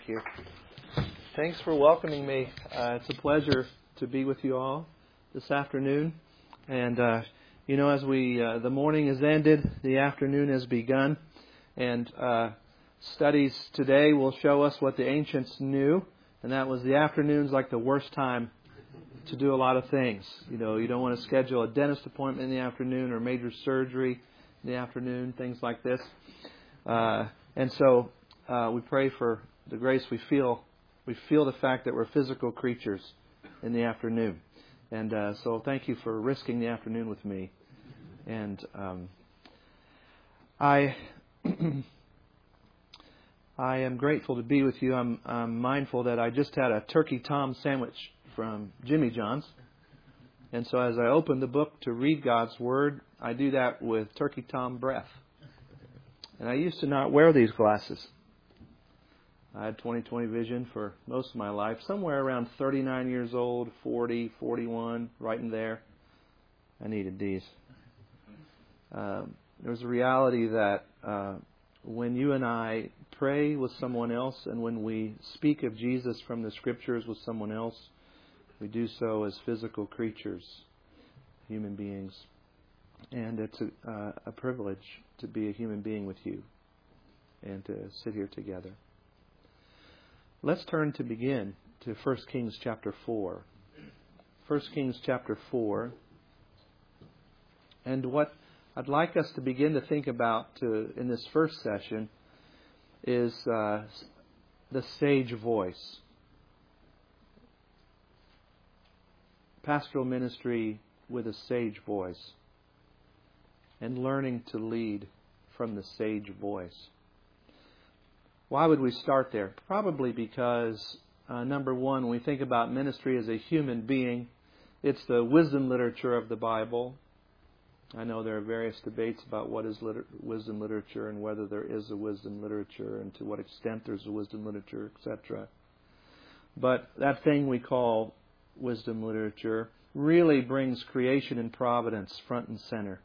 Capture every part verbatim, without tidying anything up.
you. Thanks for welcoming me. Uh, it's a pleasure to be with you all this afternoon. And, uh, you know, as we uh, the morning has ended, the afternoon has begun. And uh, studies today will show us what the ancients knew. And that was the afternoon's like the worst time to do a lot of things. You know, you don't want to schedule a dentist appointment in the afternoon or major surgery in the afternoon, things like this. Uh, and so uh, we pray for the grace we feel. We feel the fact that we're physical creatures in the afternoon. And uh, so thank you for risking the afternoon with me. And um, I I am grateful to be with you. I'm, I'm mindful that I just had a Turkey Tom sandwich from Jimmy John's. And so as I open the book to read God's Word, I do that with Turkey Tom breath. And I used to not wear these glasses. I had twenty twenty vision for most of my life, somewhere around thirty-nine years old, forty, forty-one, right in there. I needed these. Um, there's a reality that uh, when you and I pray with someone else and when we speak of Jesus from the Scriptures with someone else, we do so as physical creatures, human beings. And it's a, uh, a privilege to be a human being with you and to sit here together. Let's turn to begin to First Kings chapter four. First Kings chapter four. And what I'd like us to begin to think about to, in this first session is uh, the sage voice. Pastoral ministry with a sage voice. And learning to lead from the sage voice. Why would we start there? Probably because, uh, number one, when we think about ministry as a human being, it's the wisdom literature of the Bible. I know there are various debates about what is liter- wisdom literature and whether there is a wisdom literature and to what extent there's a wisdom literature, et cetera. But that thing we call wisdom literature really brings creation and providence front and center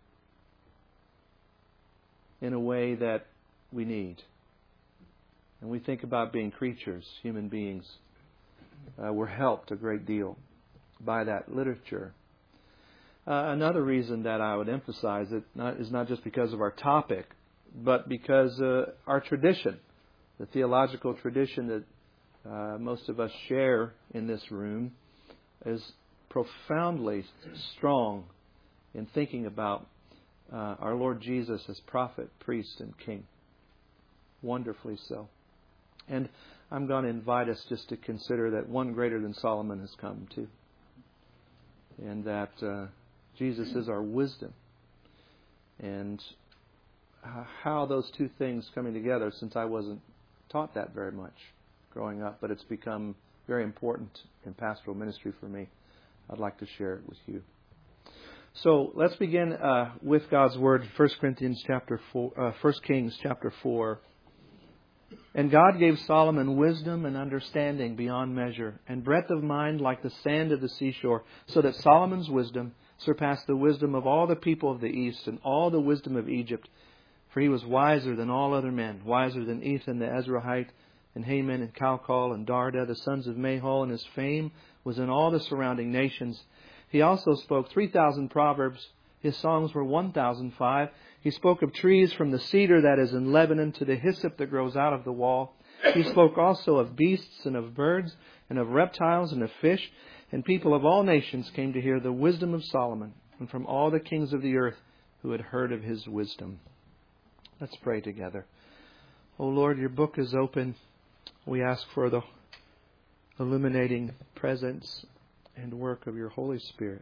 in a way that we need. And we think about being creatures, human beings. Uh, we're helped a great deal by that literature. Uh, another reason that I would emphasize it not, is not just because of our topic, but because uh, our tradition, the theological tradition that uh, most of us share in this room, is profoundly strong in thinking about uh, our Lord Jesus as prophet, priest, and king. Wonderfully so. And I'm going to invite us just to consider that one greater than Solomon has come too. And that uh, Jesus is our wisdom. And how those two things coming together, since I wasn't taught that very much growing up, but it's become very important in pastoral ministry for me. I'd like to share it with you. So let's begin uh, with God's Word, First Corinthians chapter four, uh, First Kings chapter four. And God gave Solomon wisdom and understanding beyond measure, and breadth of mind like the sand of the seashore, so that Solomon's wisdom surpassed the wisdom of all the people of the East and all the wisdom of Egypt. For he was wiser than all other men, wiser than Ethan the Ezrahite, and Haman and Calcol and Darda, the sons of Mahol, and his fame was in all the surrounding nations. He also spoke three thousand proverbs. His songs were one thousand five. He spoke of trees from the cedar that is in Lebanon to the hyssop that grows out of the wall. He spoke also of beasts and of birds and of reptiles and of fish. And people of all nations came to hear the wisdom of Solomon, and from all the kings of the earth who had heard of his wisdom. Let's pray together. O Lord, your book is open. We ask for the illuminating presence and work of your Holy Spirit.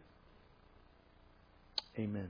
Amen.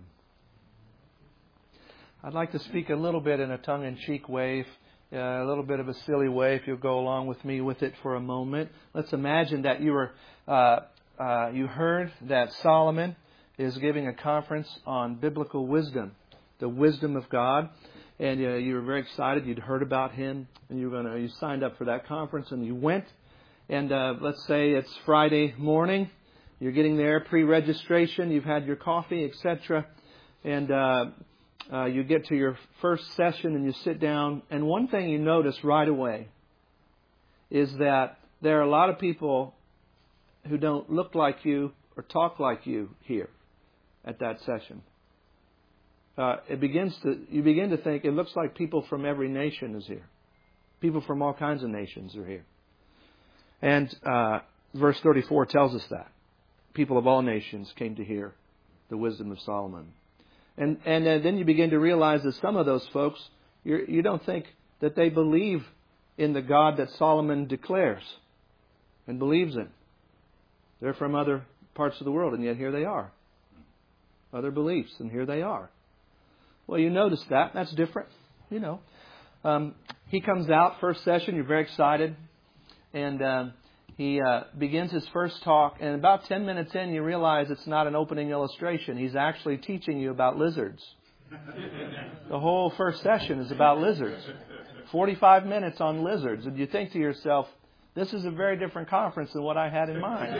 I'd like to speak a little bit in a tongue-in-cheek way, uh, a little bit of a silly way, if you'll go along with me with it for a moment. Let's imagine that you were, uh, uh, you heard that Solomon is giving a conference on biblical wisdom, the wisdom of God, and uh, you were very excited. You'd heard about him, and you were going to, you signed up for that conference, and you went. And uh, let's say it's Friday morning. You're getting there, pre-registration. You've had your coffee, et cetera, and uh, uh, you get to your first session and you sit down. And one thing you notice right away is that there are a lot of people who don't look like you or talk like you here at that session. Uh, it begins to you begin to think it looks like people from every nation is here. People from all kinds of nations are here. And uh, verse thirty-four tells us that. People of all nations came to hear the wisdom of Solomon. And and uh, then you begin to realize that some of those folks, you're, you don't think that they believe in the God that Solomon declares and believes in. They're from other parts of the world, and yet here they are. Other beliefs, and here they are. Well, you notice that. That's different. You know. Um, he comes out, first session, you're very excited. And uh, he uh, begins his first talk. And about ten minutes in, you realize it's not an opening illustration. He's actually teaching you about lizards. The whole first session is about lizards. forty-five minutes on lizards. And you think to yourself, this is a very different conference than what I had in mind.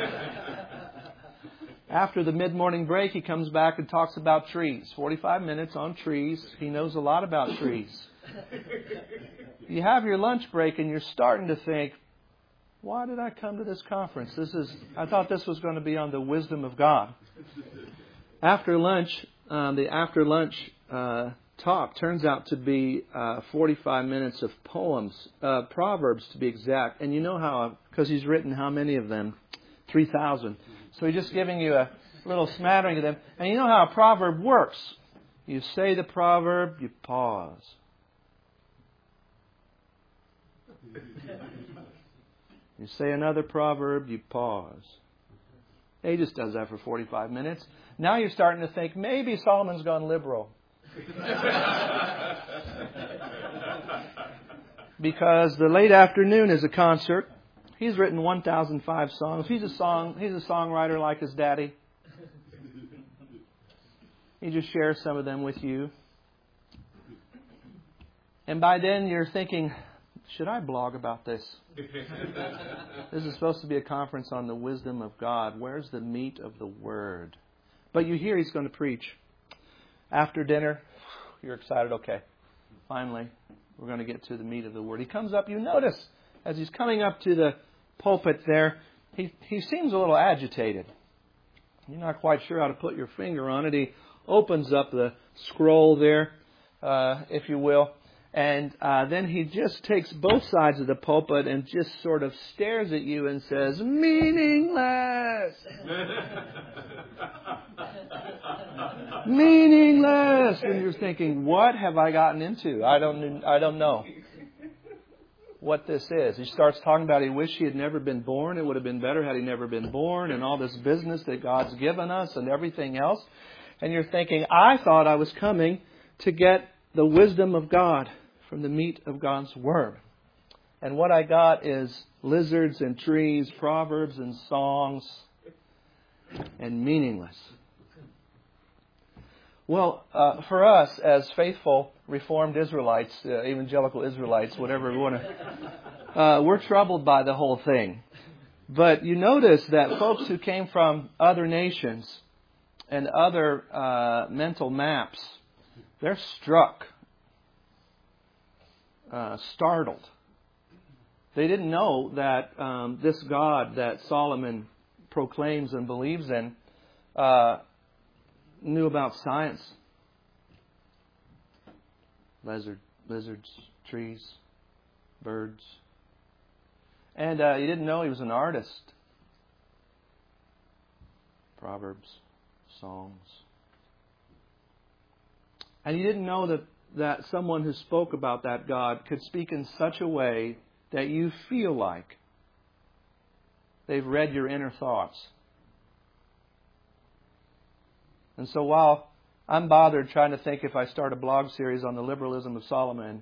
After the mid-morning break, he comes back and talks about trees. forty-five minutes on trees. He knows a lot about trees. You have your lunch break and you're starting to think, why did I come to this conference? This is I thought this was going to be on the wisdom of God. After lunch, um, the after lunch uh, talk turns out to be uh, forty-five minutes of poems, uh, Proverbs to be exact. And you know how, because he's written how many of them? three thousand. So he's just giving you a little smattering of them. And you know how a proverb works. You say the proverb, you pause. You say another proverb, you pause. He just does that for forty-five minutes. Now you're starting to think, maybe Solomon's gone liberal. Because the late afternoon is a concert. He's written one thousand five songs. He's a song. He's a songwriter like his daddy. He just shares some of them with you. And by then you're thinking, should I blog about this? This is supposed to be a conference on the wisdom of God. Where's the meat of the Word? But you hear he's going to preach. After dinner, you're excited. Okay, finally, we're going to get to the meat of the Word. He comes up. You notice, as he's coming up to the pulpit there, he, he seems a little agitated. You're not quite sure how to put your finger on it. He opens up the scroll there, uh, if you will. And uh, then he just takes both sides of the pulpit and just sort of stares at you and says, meaningless! Meaningless! And you're thinking, what have I gotten into? I don't, I don't know what this is. He starts talking about he wished he had never been born. It would have been better had he never been born, and all this business that God's given us and everything else. And you're thinking, I thought I was coming to get the wisdom of God from the meat of God's Word. And what I got is lizards and trees, proverbs and songs, and meaningless. Well, uh, for us as faithful Reformed Israelites, uh, evangelical Israelites, whatever we want to, uh, we're troubled by the whole thing. But you notice that folks who came from other nations and other uh, mental maps, they're struck. Uh, startled. They didn't know that um, this God that Solomon proclaims and believes in uh, knew about science. Lizard, lizards, trees, birds. And uh, he didn't know he was an artist. Proverbs, songs. And he didn't know that that someone who spoke about that God could speak in such a way that you feel like they've read your inner thoughts. And so while I'm bothered trying to think if I start a blog series on the liberalism of Solomon,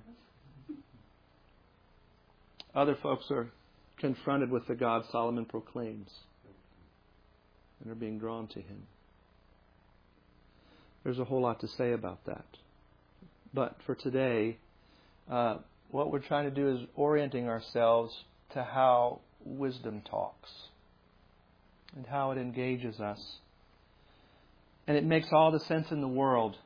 other folks are confronted with the God Solomon proclaims and are being drawn to him. There's a whole lot to say about that. But for today, uh, what we're trying to do is orienting ourselves to how wisdom talks and how it engages us. And it makes all the sense in the world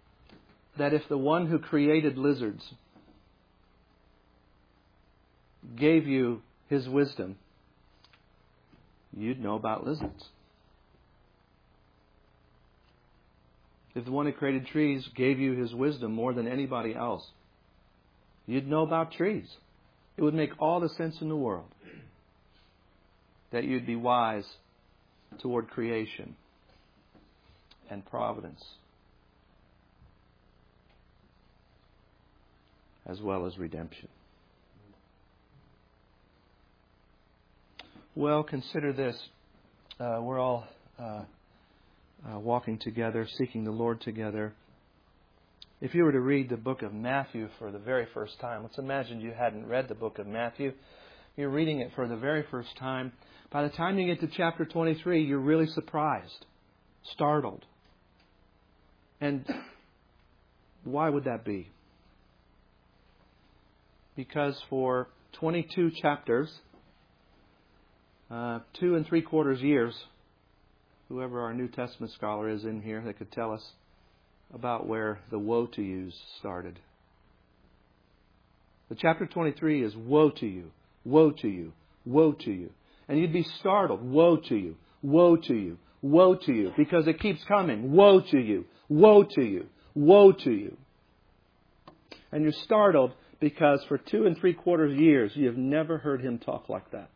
that if the one who created lizards gave you His wisdom, you'd know about lizards. If the one who created trees gave you His wisdom more than anybody else, you'd know about trees. It would make all the sense in the world that you'd be wise toward creation and providence, as well as redemption. Well, consider this. Uh, we're all uh, uh, walking together, seeking the Lord together. If you were to read the book of Matthew for the very first time, let's imagine you hadn't read the book of Matthew. You're reading it for the very first time. By the time you get to chapter twenty-three, you're really surprised, startled. And why would that be? Because for twenty-two chapters, uh, two and three quarters years, whoever our New Testament scholar is in here that could tell us about where the woe to yous started. The chapter twenty-three is woe to you, woe to you, woe to you. And you'd be startled, woe to you, woe to you, woe to you, because it keeps coming, woe to you, woe to you, woe to you. And you're startled because for two and three quarters years you have never heard Him talk like that.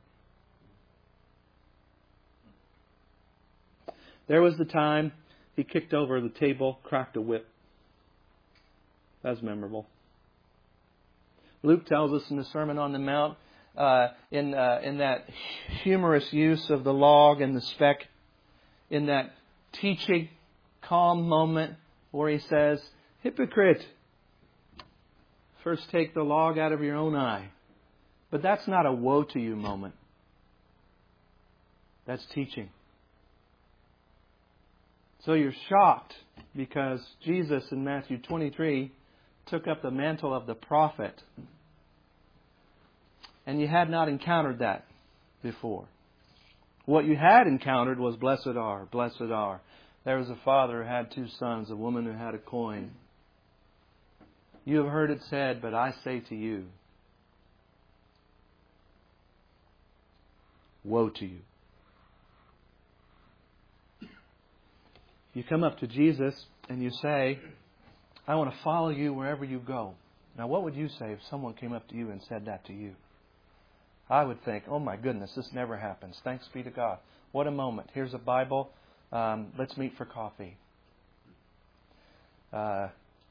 There was the time He kicked over the table, cracked a whip. That's memorable. Luke tells us in the Sermon on the Mount, uh, in uh, in that humorous use of the log and the speck, in that teaching, calm moment where He says, "Hypocrite, first take the log out of your own eye." But that's not a woe to you moment. That's teaching. So you're shocked because Jesus in Matthew twenty-three took up the mantle of the prophet. And you had not encountered that before. What you had encountered was blessed are, blessed are. There was a father who had two sons, a woman who had a coin. You have heard it said, but I say to you, woe to you. You come up to Jesus and you say, I want to follow you wherever you go. Now, what would you say if someone came up to you and said that to you? I would think, oh my goodness, this never happens. Thanks be to God. What a moment. Here's a Bible. Um, let's meet for coffee. Uh,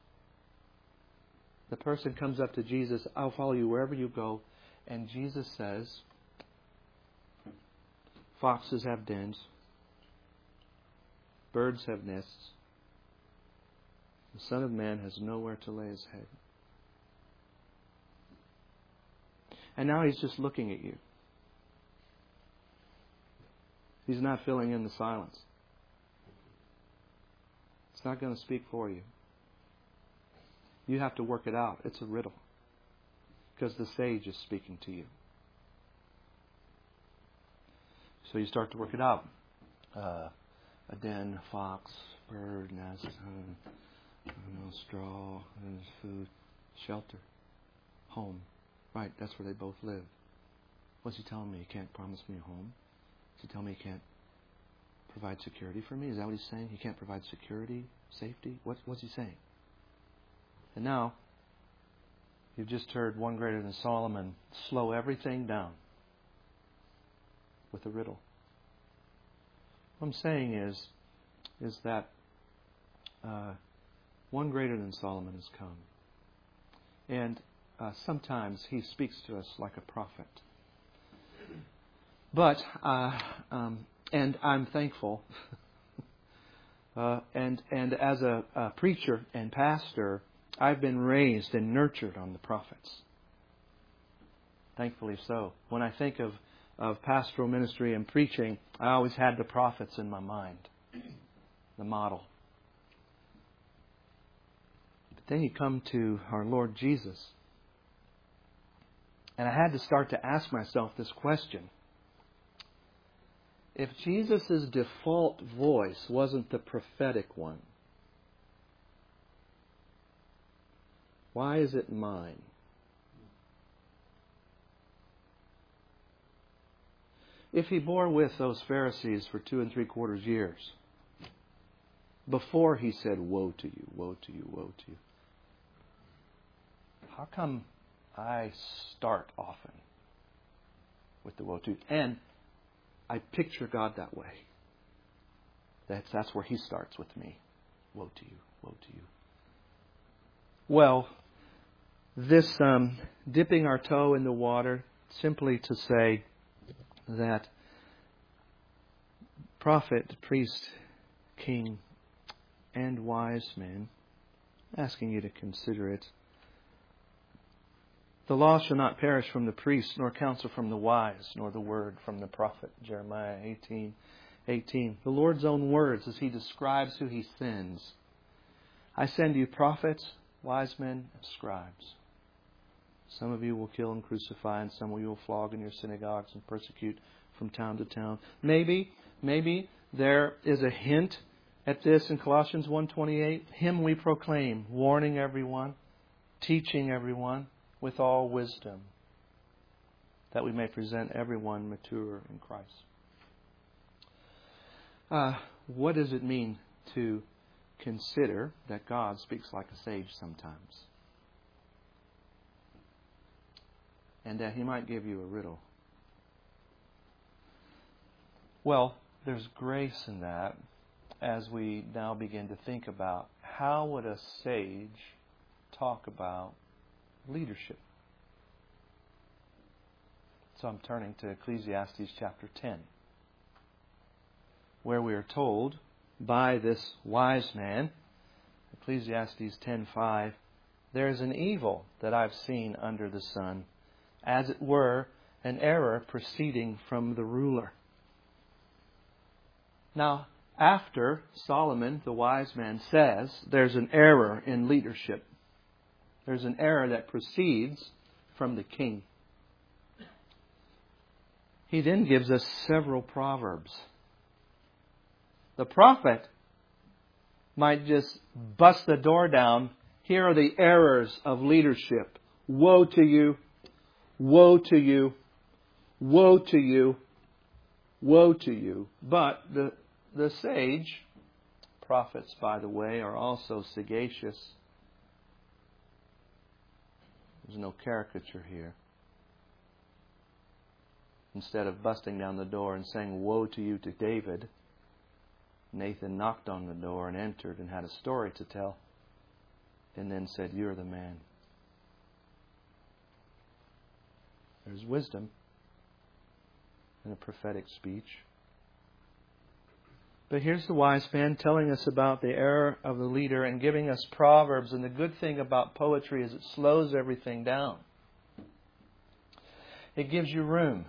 the person comes up to Jesus, I'll follow you wherever you go. And Jesus says, foxes have dens. Birds have nests. The Son of Man has nowhere to lay His head. And now He's just looking at you. He's not filling in the silence. It's not going to speak for you. You have to work it out. It's a riddle. Because the sage is speaking to you. So you start to work it out. Uh, a den, a fox, bird, nest, uh, I don't know, straw, food, shelter, home. Right, that's where they both live. What's He telling me? He can't promise me a home? Is He telling me He can't provide security for me? Is that what He's saying? He can't provide security, safety? What, what's He saying? And now, you've just heard one greater than Solomon slow everything down with a riddle. What I'm saying is, is that uh, one greater than Solomon has come. And uh, sometimes he speaks to us like a prophet. But, uh, um, and I'm thankful. uh, and and as a, a preacher and pastor, I've been raised and nurtured on the prophets. Thankfully so. When I think of, of pastoral ministry and preaching, I always had the prophets in my mind. The model. But then you come to our Lord Jesus. And I had to start to ask myself this question. If Jesus' default voice wasn't the prophetic one, why is it mine? if he bore with those Pharisees for two and three quarters years, before he said, woe to you, woe to you, woe to you, how come I start often with the woe to you? And I picture God that way. That's, that's where He starts with me. Woe to you, woe to you. Well, this um, dipping our toe in the water, simply to say that prophet, priest, king, and wise man, asking you to consider it. The law shall not perish from the priest, nor counsel from the wise, nor the word from the prophet. Jeremiah eighteen eighteen. The Lord's own words as He describes who He sends. I send you prophets, wise men, and scribes. Some of you will kill and crucify, and some of you will flog in your synagogues and persecute from town to town. Maybe, maybe there is a hint at this in Colossians one twenty-eight. Him we proclaim, warning everyone, teaching everyone with all wisdom, that we may present everyone mature in Christ. Uh, what does it mean to consider that God speaks like a sage sometimes? And that He might give you a riddle. Well, there's grace in that as we now begin to think about how would a sage talk about leadership. So I'm turning to Ecclesiastes chapter ten, where we are told by this wise man, Ecclesiastes ten five, there is an evil that I've seen under the sun, as it were an error proceeding from the ruler. Now, after Solomon, the wise man, says there's an error in leadership, there's an error that proceeds from the king, he then gives us several proverbs. The prophet might just bust the door down. Here are the errors of leadership. Woe to you, woe to you, woe to you, woe to you. But the, the sage, prophets, by the way, are also sagacious. There's no caricature here. Instead of busting down the door and saying, woe to you to David, Nathan knocked on the door and entered and had a story to tell, and then said, you're the man. There's wisdom in a prophetic speech. But here's the wise man telling us about the error of the leader and giving us proverbs. And the good thing about poetry is it slows everything down. It gives you room.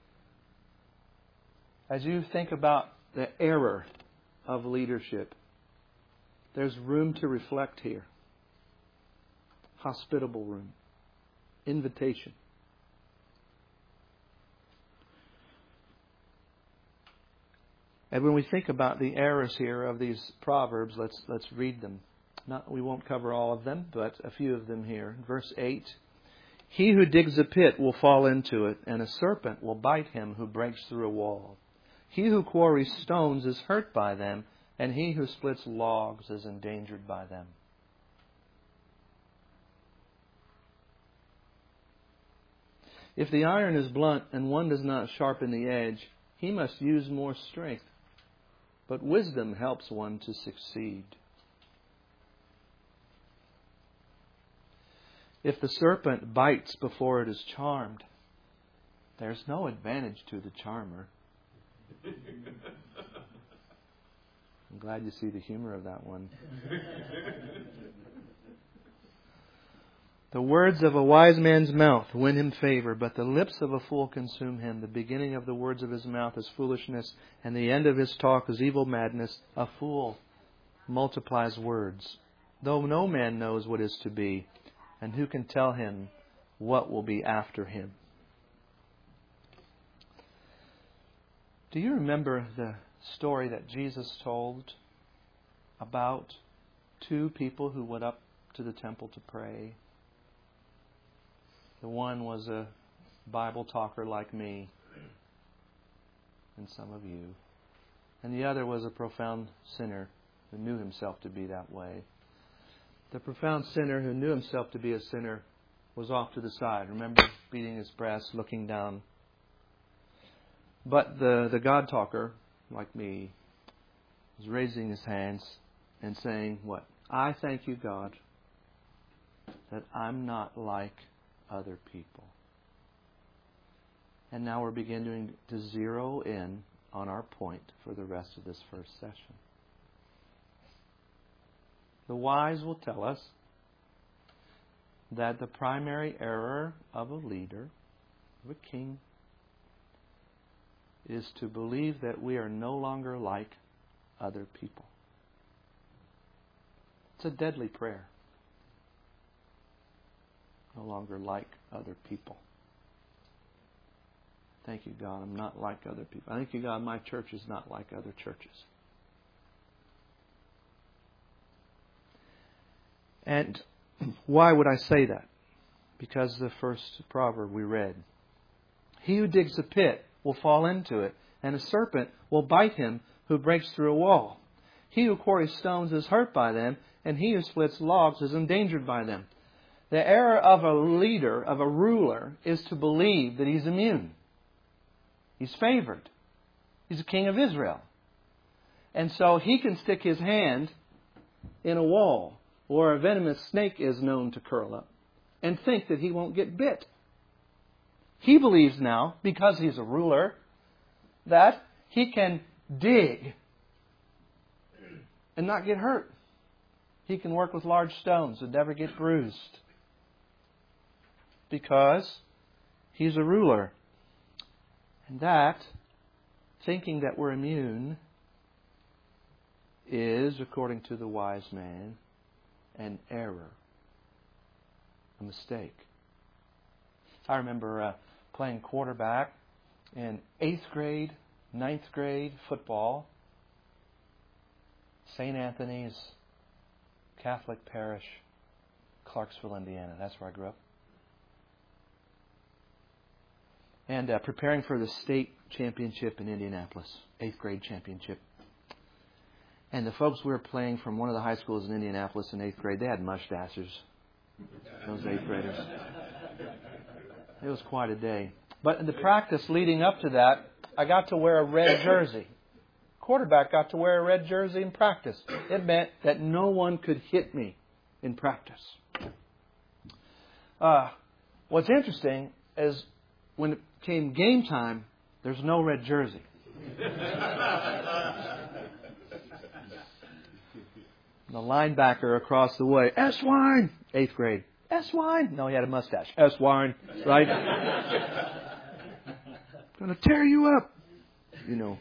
As you think about the error of leadership, there's room to reflect here. Hospitable room. Invitation. And when we think about the errors here of these proverbs, let's let's read them. Not, we won't cover all of them, but a few of them here. Verse eight. He who digs a pit will fall into it, and a serpent will bite him who breaks through a wall. He who quarries stones is hurt by them, and he who splits logs is endangered by them. If the iron is blunt and one does not sharpen the edge, he must use more strength. But wisdom helps one to succeed. If the serpent bites before it is charmed, there's no advantage to the charmer. I'm glad you see the humor of that one. The words of a wise man's mouth win him favor, but the lips of a fool consume him. The beginning of the words of his mouth is foolishness, and the end of his talk is evil madness. A fool multiplies words, though no man knows what is to be, and who can tell him what will be after him. Do you remember the story that Jesus told about two people who went up to the temple to pray? The one was a Bible talker like me. and some of you. And the other was a profound sinner who knew himself to be that way. The profound sinner who knew himself to be a sinner was off to the side. Remember, beating his breast, looking down. But the, the God talker, like me, was raising his hands and saying, what? I thank you, God, that I'm not like other people. And now we're beginning to zero in on our point for the rest of this first session. The wise will tell us that the primary error of a leader, of a king, is to believe that we are no longer like other people. It's a deadly prayer. No longer like other people. Thank you, God, I'm not like other people. Thank you, God, my church is not like other churches. And why would I say that? Because the first proverb we read. He who digs a pit will fall into it, and a serpent will bite him who breaks through a wall. He who quarries stones is hurt by them, and he who splits logs is endangered by them. The error of a leader, of a ruler, is to believe that he's immune. He's favored. He's a king of Israel. And so he can stick his hand in a wall where a venomous snake is known to curl up and think that he won't get bit. He believes now, because he's a ruler, that he can dig and not get hurt. He can work with large stones and never get bruised. Because he's a ruler. And that, thinking that we're immune, is, according to the wise man, an error. A mistake. I remember uh, playing quarterback in eighth grade, ninth grade football. Saint Anthony's Catholic Parish, Clarksville, Indiana. That's where I grew up. And uh, preparing for the state championship in Indianapolis, eighth grade championship. And the folks we were playing from one of the high schools in Indianapolis in eighth grade, they had mustaches. Those eighth graders. It was quite a day. But in the practice leading up to that, I got to wear a red jersey. Quarterback got to wear a red jersey in practice. It meant that no one could hit me in practice. Uh, what's interesting is when it came game time, there's no red jersey. The linebacker across the way, S-Wine, eighth grade. S-Wine. No, he had a mustache. S-Wine, right? Going to tear you up. You know.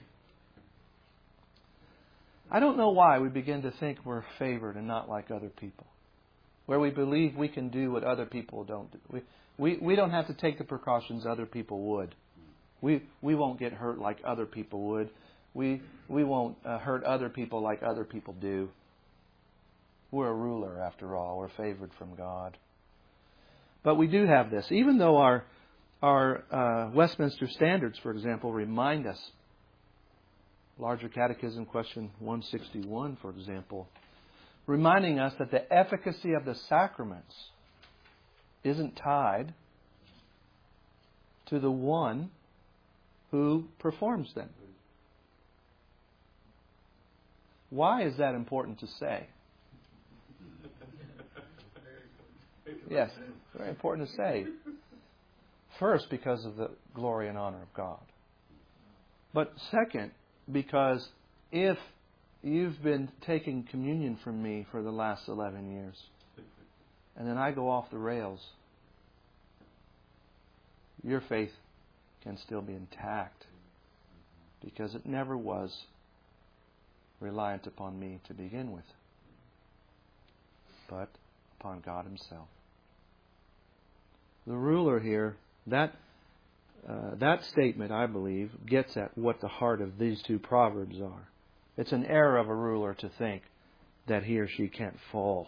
I don't know why we begin to think we're favored and not like other people. Where we believe we can do what other people don't do. We, we, we don't have to take the precautions other people would. We, we won't get hurt like other people would. We, we won't uh, hurt other people like other people do. We're a ruler, after all. We're favored from God. But we do have this. Even though our, our uh, Westminster Standards, for example, remind us, Larger Catechism question one sixty-one, for example, reminding us that the efficacy of the sacraments isn't tied to the one who performs them. Why is that important to say? Yes, very important to say. First, because of the glory and honor of God. But second, because if you've been taking communion from me for the last eleven years, and then I go off the rails, your faith can still be intact because it never was reliant upon me to begin with, but upon God Himself. The ruler here, that uh, that statement, I believe, gets at what the heart of these two proverbs are. It's an error of a ruler to think that he or she can't fall.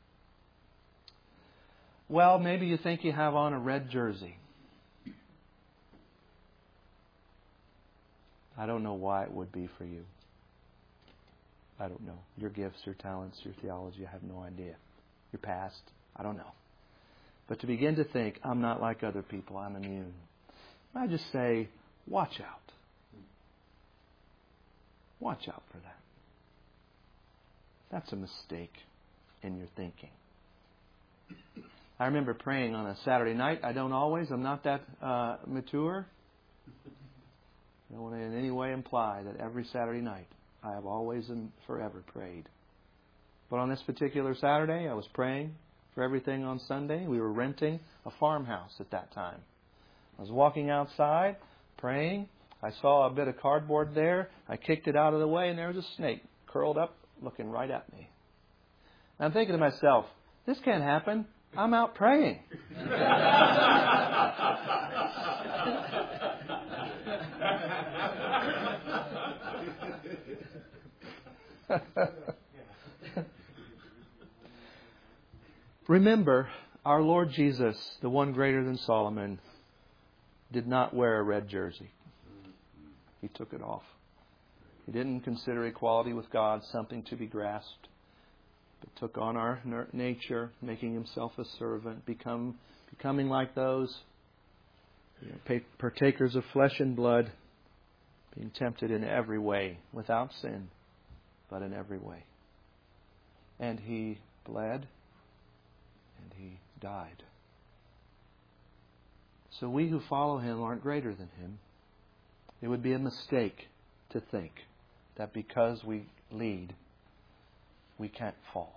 Well, maybe you think you have on a red jersey. I don't know why it would be for you. I don't know. Your gifts, your talents, your theology, I have no idea. Your past, I don't know. But to begin to think, I'm not like other people, I'm immune. I just say, watch out. Watch out for that. That's a mistake in your thinking. I remember praying on a Saturday night. I don't always. I'm not that uh, mature. I don't want to in any way imply that every Saturday night I have always and forever prayed. But on this particular Saturday, I was praying for everything on Sunday. We were renting a farmhouse at that time. I was walking outside, praying. I saw a bit of cardboard there. I kicked it out of the way, and there was a snake curled up, looking right at me. And I'm thinking to myself, this can't happen. I'm out praying. Remember, our Lord Jesus, the one greater than Solomon, did not wear a red jersey. He took it off. He didn't consider equality with God something to be grasped, but took on our nature, making himself a servant, become becoming like those you know, partakers of flesh and blood, being tempted in every way, without sin, but in every way. And he bled, and he died. So we who follow him aren't greater than him. It would be a mistake to think that because we lead, we can't fall.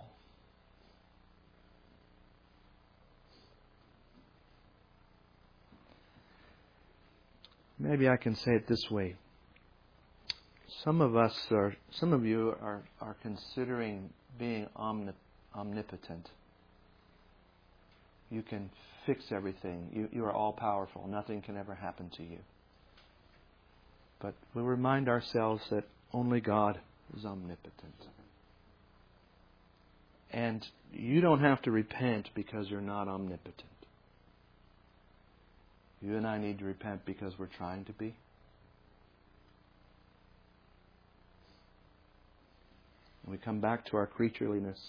Maybe I can say it this way. Some of us are, some of you are, are considering being omnip- omnipotent. You can fix everything. You, you are all powerful. Nothing can ever happen to you. But we remind ourselves that only God is omnipotent. And you don't have to repent because you're not omnipotent. You and I need to repent because we're trying to be. And we come back to our creatureliness.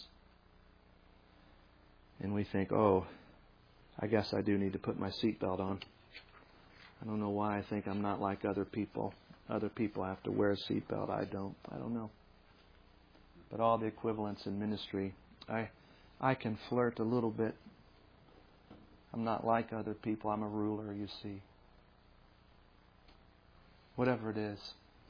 And we think, oh, I guess I do need to put my seatbelt on. I don't know why I think I'm not like other people. Other people have to wear a seatbelt. I don't. I don't know. But all the equivalents in ministry, I, I can flirt a little bit. I'm not like other people. I'm a ruler, you see. Whatever it is.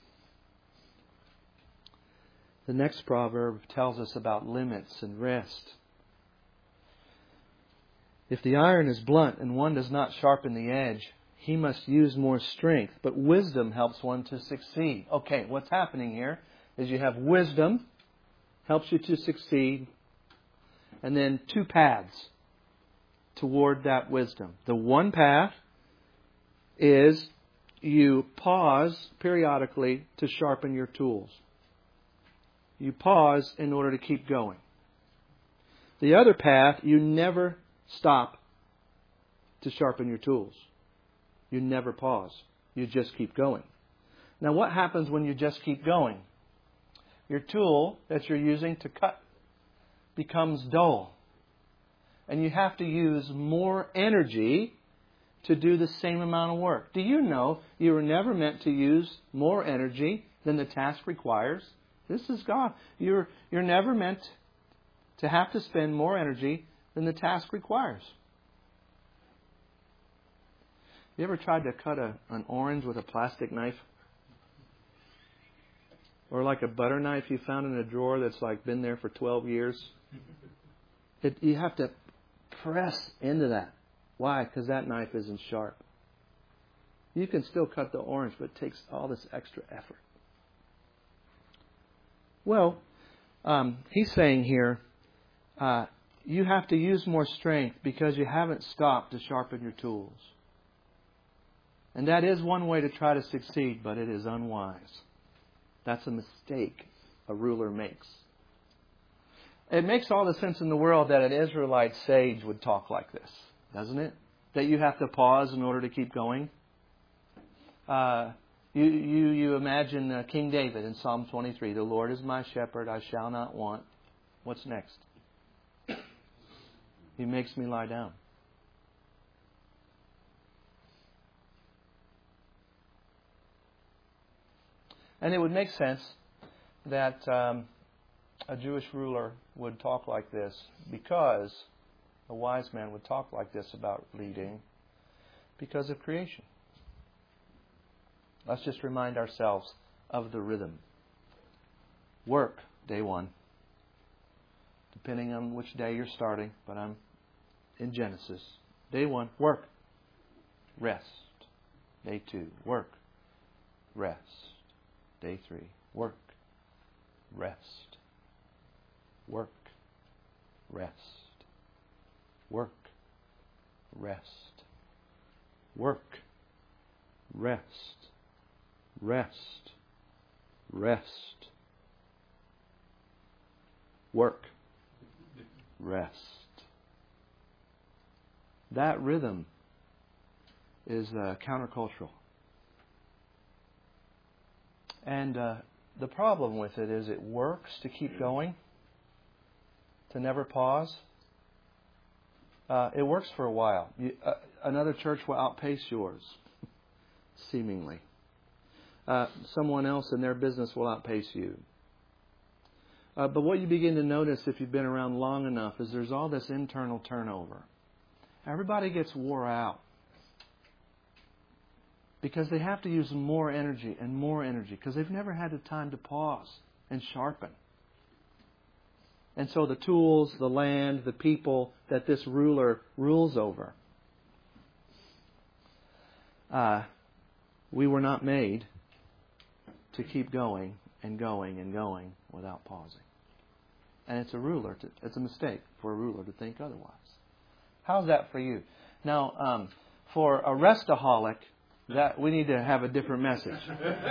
The next proverb tells us about limits and rest. If the iron is blunt and one does not sharpen the edge, he must use more strength. But wisdom helps one to succeed. Okay, what's happening here is you have wisdom, helps you to succeed, and then two paths toward that wisdom. The one path is you pause periodically to sharpen your tools. You pause in order to keep going. The other path, you never stop to sharpen your tools. You never pause. You just keep going. Now what happens when you just keep going? Your tool that you're using to cut becomes dull. And you have to use more energy to do the same amount of work. Do you know you were never meant to use more energy than the task requires? This is God. You're, you're never meant to have to spend more energy than the task requires. You ever tried to cut a, an orange with a plastic knife? Or like a butter knife you found in a drawer that's like been there for twelve years? It, you have to press into that. Why? Because that knife isn't sharp. You can still cut the orange, but it takes all this extra effort. Well, um, he's saying here, uh, you have to use more strength because you haven't stopped to sharpen your tools. And that is one way to try to succeed, but it is unwise. That's a mistake a ruler makes. It makes all the sense in the world that an Israelite sage would talk like this, doesn't it? That you have to pause in order to keep going. Uh, You you you imagine uh, King David in Psalm twenty-three. The Lord is my shepherd; I shall not want. What's next? He makes me lie down. And it would make sense that um, a Jewish ruler would talk like this, because a wise man would talk like this about leading, because of creation. Let's just remind ourselves of the rhythm. Work, day one. Depending on which day you're starting, but I'm in Genesis. Day one, work. Rest. Day two, work. Rest. Day three, work. Rest. Work. Rest. Work. Rest. Work. Rest. Rest. Rest. Work. Rest. That rhythm is uh, countercultural. And uh, the problem with it is it works to keep going, to never pause. Uh, it works for a while. You, uh, another church will outpace yours, seemingly. Uh, someone else in their business will outpace you. Uh, but what you begin to notice if you've been around long enough is there's all this internal turnover. Everybody gets wore out because they have to use more energy and more energy because they've never had the time to pause and sharpen. And so the tools, the land, the people that this ruler rules over, uh, we were not made to keep going and going and going without pausing. And it's a ruler. To, it's a mistake for a ruler to think otherwise. How's that for you? Now, um, for a restaholic, that we need to have a different message.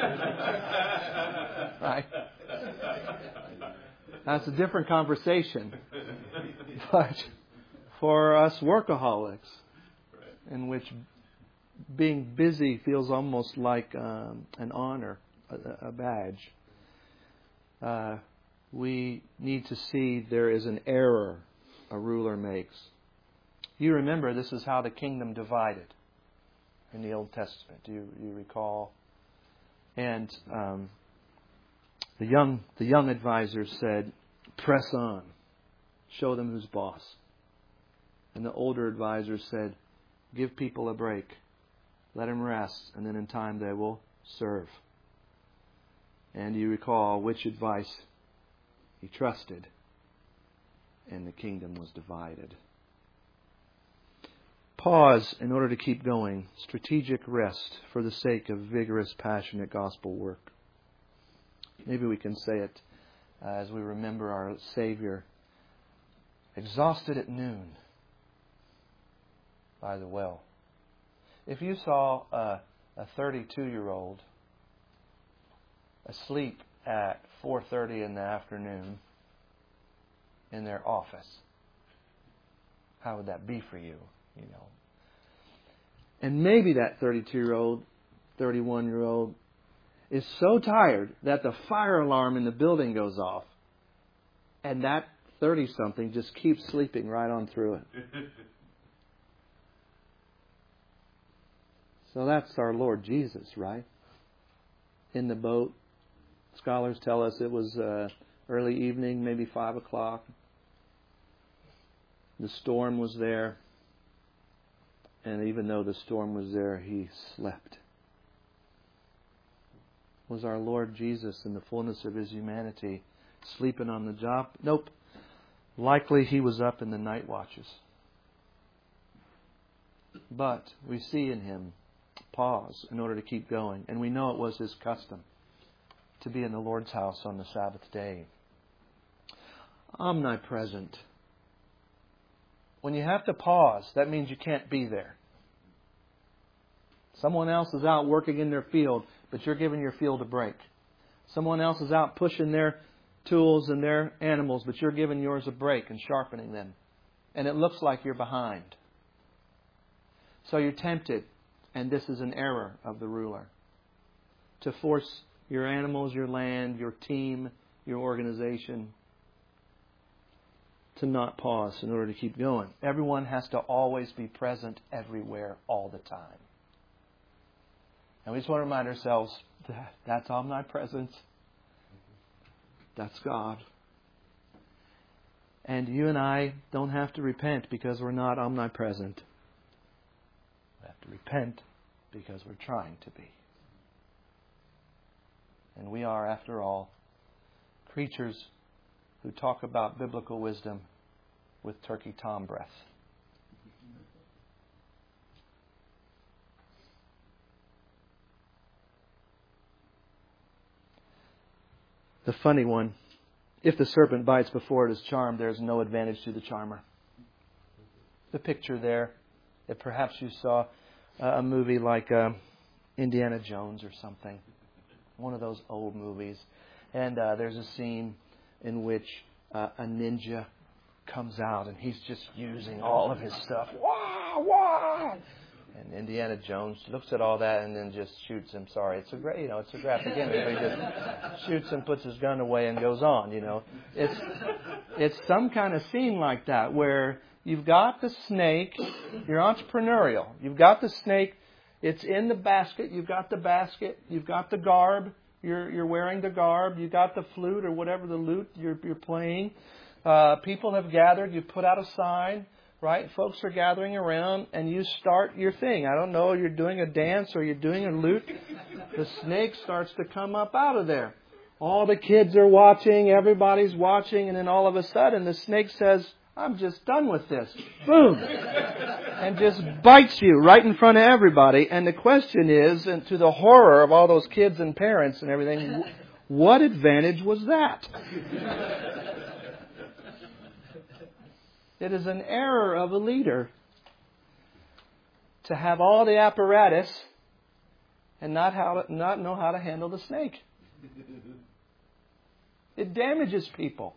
Right? That's a different conversation. But for us workaholics, in which being busy feels almost like um, an honor, a, a badge, uh, we need to see there is an error a ruler makes. You remember this is how the kingdom divided in the Old Testament. Do you, you recall? And um, the young the young advisors said, "Press on, show them who's boss." And the older advisors said, "Give people a break, let them rest, and then in time they will serve." And you recall which advice he trusted, and the kingdom was divided. Pause in order to keep going. Strategic rest for the sake of vigorous, passionate gospel work. Maybe we can say it uh, as we remember our Savior, exhausted at noon by the well. If you saw a, a thirty-two-year-old asleep at four thirty in the afternoon in their office, how would that be for you? You know. And maybe that thirty-two-year-old, thirty-one-year-old is so tired that the fire alarm in the building goes off, and that thirty-something just keeps sleeping right on through it. So that's our Lord Jesus, right? In the boat. Scholars tell us it was uh, early evening, maybe five o'clock. The storm was there. And even though the storm was there, he slept. Was our Lord Jesus in the fullness of His humanity sleeping on the job? Nope. Likely He was up in the night watches. But we see in Him pause in order to keep going. And we know it was His custom to be in the Lord's house on the Sabbath day. Omnipresent. When you have to pause, that means you can't be there. Someone else is out working in their field, but you're giving your field a break. Someone else is out pushing their tools and their animals, but you're giving yours a break and sharpening them. And it looks like you're behind. So you're tempted, and this is an error of the ruler. to force your animals, your land, your team, your organization to not pause in order to keep going. Everyone has to always be present everywhere all the time. And we just want to remind ourselves that that's omnipresence. That's God. And you and I don't have to repent because we're not omnipresent. We have to repent because we're trying to be. And we are, after all, creatures who talk about biblical wisdom with turkey tom breath. The funny one, if the serpent bites before it is charmed, there is no advantage to the charmer. The picture there, if perhaps you saw a movie like uh, Indiana Jones or something, one of those old movies, and uh, there's a scene in which uh, a ninja comes out and he's just using all of his stuff. Wah, wah! And Indiana Jones looks at all that and then just shoots him. Sorry, it's a great, you know, it's a graphic image. But he just shoots him, puts his gun away, and goes on. You know, it's it's some kind of scene like that where you've got the snake. You're entrepreneurial. You've got the snake. It's in the basket. You've got the basket. You've got the garb. You're you're wearing the garb. You've got the flute or whatever the lute you're you're playing. Uh, people have gathered. You've put out a sign. Right? Folks are gathering around and you start your thing. I don't know, you're doing a dance or you're doing a lute. The snake starts to come up out of there. All the kids are watching, everybody's watching, and then all of a sudden the snake says, I'm just done with this. Boom! And just bites you right in front of everybody. And the question is, and to the horror of all those kids and parents and everything, what advantage was that? It is an error of a leader to have all the apparatus and not how to, not know how to handle the snake. It damages people.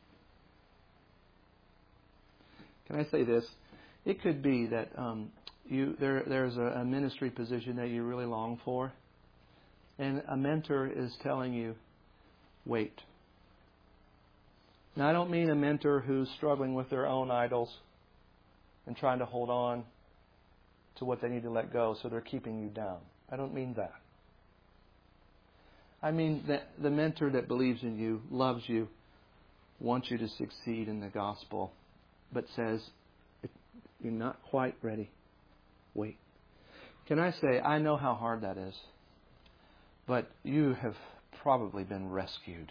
Can I say this? It could be that um, you there there's a, a ministry position that you really long for, and a mentor is telling you, wait. Now, I don't mean a mentor who's struggling with their own idols and trying to hold on to what they need to let go, so they're keeping you down. I don't mean that. I mean that the mentor that believes in you, loves you, wants you to succeed in the gospel, but says, if you're not quite ready, wait. Can I say, I know how hard that is, but you have probably been rescued.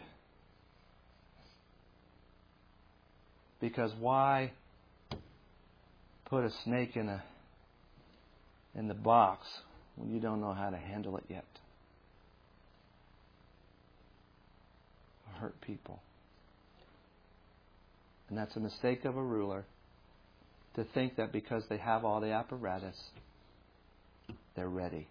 Because why put a snake in a in the box when you don't know how to handle it yet? Hurt people. And that's a mistake of a ruler to think that because they have all the apparatus, they're ready.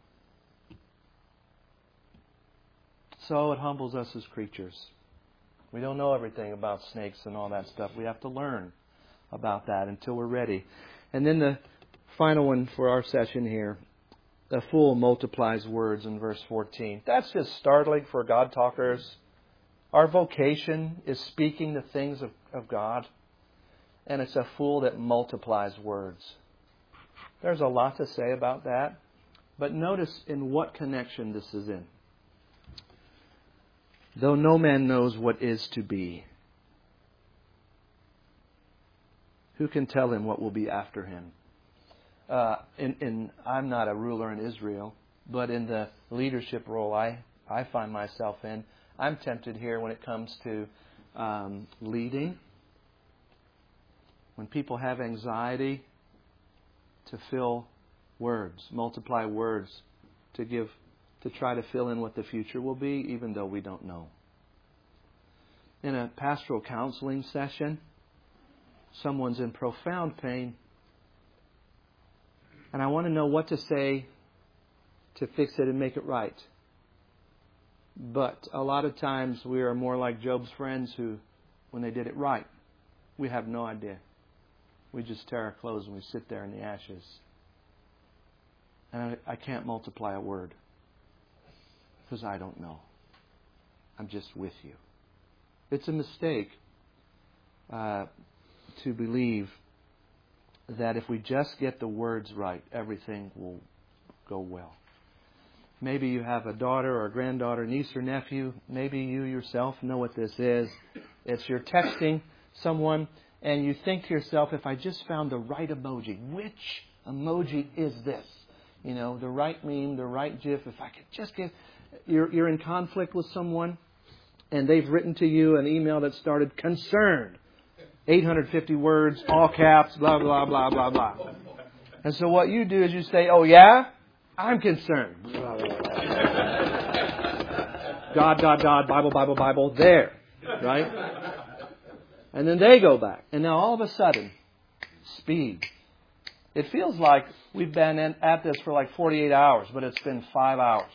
So it humbles us as creatures. We don't know everything about snakes and all that stuff. We have to learn about that until we're ready. And then the final one for our session here. A fool multiplies words in verse fourteen. That's just startling for God talkers. Our vocation is speaking the things of, of God. And it's a fool that multiplies words. There's a lot to say about that. But notice in what connection this is in. Though no man knows what is to be, who can tell him what will be after him? Uh, in, in, I'm not a ruler in Israel, but in the leadership role I, I find myself in, I'm tempted here when it comes to um, leading. When people have anxiety, to fill words, multiply words, to give to try to fill in what the future will be, even though we don't know. In a pastoral counseling session, someone's in profound pain, and I want to know what to say to fix it and make it right. But a lot of times we are more like Job's friends who, when they did it right, we have no idea. We just tear our clothes and we sit there in the ashes. And I, I can't multiply a word. because I don't know. I'm just with you. It's a mistake uh, to believe that if we just get the words right, everything will go well. Maybe you have a daughter or a granddaughter, niece or nephew. Maybe you yourself know what this is. It's you're texting someone and you think to yourself, if I just found the right emoji, which emoji is this? You know, the right meme, the right GIF. If I could just get... You're, you're in conflict with someone and they've written to you an email that started concerned. eight hundred fifty words, all caps, blah, blah, blah, blah, blah. And so what you do is you say, oh yeah? I'm concerned. God, God, God, Bible, Bible, Bible, there. Right? And then they go back. And now all of a sudden, speed. It feels like we've been at this for like forty-eight hours, but it's been five hours.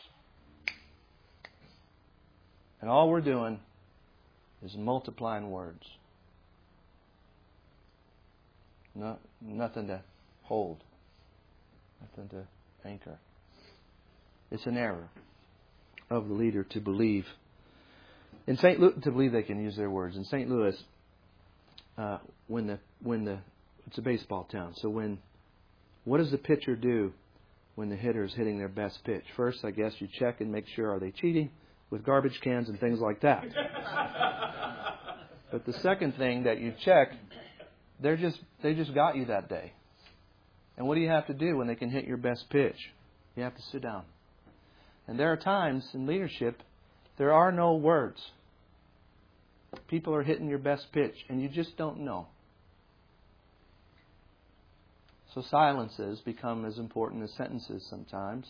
And all we're doing is multiplying words. No, nothing to hold. Nothing to anchor. It's an error of the leader to believe. In Saint Louis, to believe they can use their words. In Saint Louis, uh, when the when the it's a baseball town. So when what does the pitcher do when the hitter is hitting their best pitch? First, I guess you check and make sure, are they cheating with garbage cans and things like that. But the second thing that you check, they're just they just got you that day. And what do you have to do when they can hit your best pitch? You have to sit down. And there are times in leadership, there are no words. People are hitting your best pitch, and you just don't know. So silences become as important as sentences sometimes.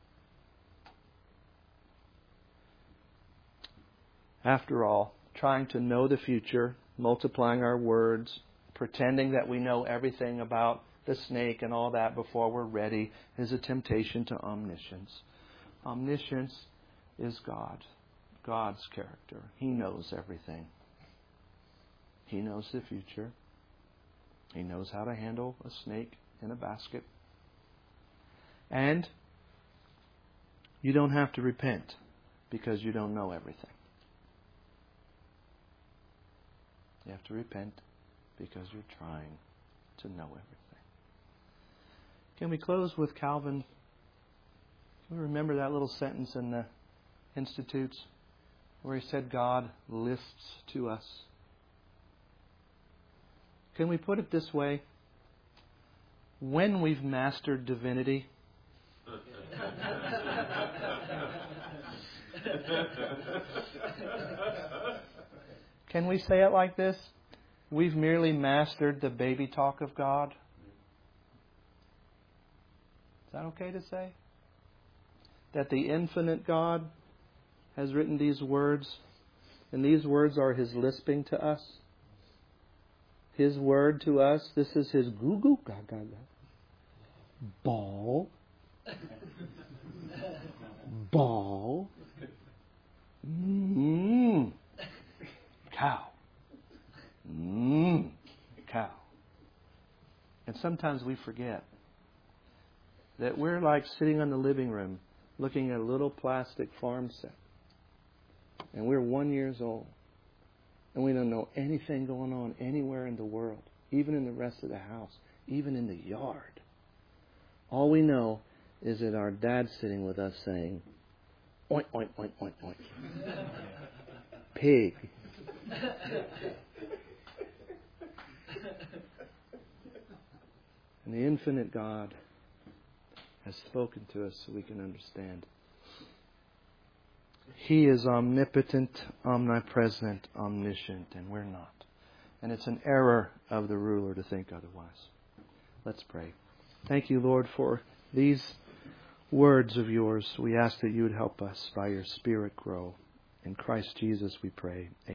After all, trying to know the future, multiplying our words, pretending that we know everything about the snake and all that before we're ready is a temptation to omniscience. Omniscience is God, God's character. He knows everything. He knows the future. He knows how to handle a snake in a basket. And you don't have to repent because you don't know everything. You have to repent because you're trying to know everything. Can we close with Calvin? Can we remember that little sentence in the Institutes where he said God lists to us? Can we put it this way? When we've mastered divinity, can we say it like this? We've merely mastered the baby talk of God. Is that okay to say? That the infinite God has written these words, and these words are His lisping to us. His word to us, this is His goo-goo, ga-ga-ga. Ball. Ball. Mmm. Cow. Mmm. Cow. And sometimes we forget that we're like sitting on the living room looking at a little plastic farm set. And we're one years old. And we don't know anything going on anywhere in the world, even in the rest of the house, even in the yard. All we know is that our dad's sitting with us saying, oink, oink, oink, oink, oink. Pig. And the infinite God has spoken to us so we can understand. He is omnipotent, omnipresent, omniscient, and we're not. And it's an error of the ruler to think otherwise. Let's pray. Thank you, Lord, for these words of yours. We ask that you would help us by your Spirit grow. In Christ Jesus we pray.